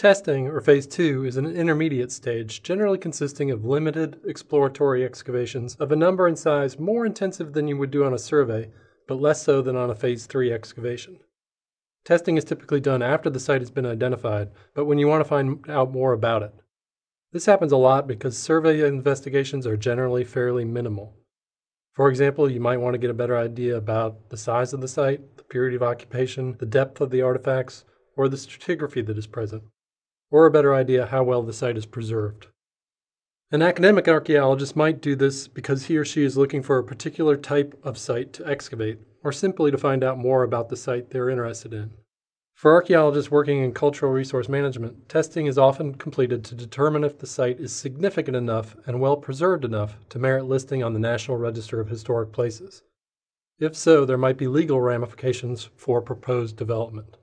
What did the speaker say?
Testing, or Phase 2, is an intermediate stage, generally consisting of limited exploratory excavations of a number and size more intensive than you would do on a survey, but less so than on a Phase 3 excavation. Testing is typically done after the site has been identified, but when you want to find out more about it. This happens a lot because survey investigations are generally fairly minimal. For example, you might want to get a better idea about the size of the site, the period of occupation, the depth of the artifacts, or the stratigraphy that is present, or a better idea how well the site is preserved. An academic archaeologist might do this because he or she is looking for a particular type of site to excavate, or simply to find out more about the site they're interested in. For archaeologists working in cultural resource management, testing is often completed to determine if the site is significant enough and well preserved enough to merit listing on the National Register of Historic Places. If so, there might be legal ramifications for proposed development.